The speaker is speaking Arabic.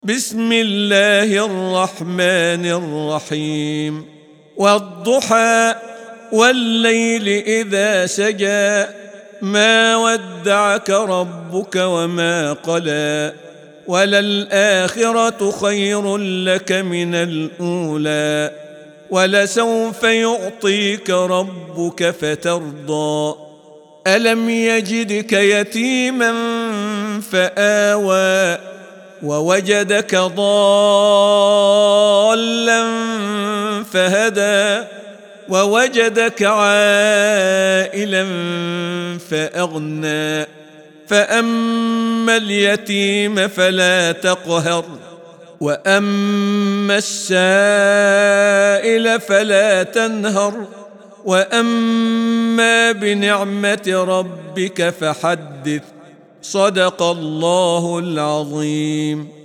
بسم الله الرحمن الرحيم. والضحى والليل إذا سجى ما ودعك ربك وما قلى وللآخرة خير لك من الأولى ولسوف يعطيك ربك فترضى ألم يجدك يتيما فآوى ووجدك ضالا فهدى ووجدك عائلا فأغنى فأما اليتيم فلا تقهر وأما السائل فلا تنهر وأما بنعمة ربك فحدث. صدق الله العظيم.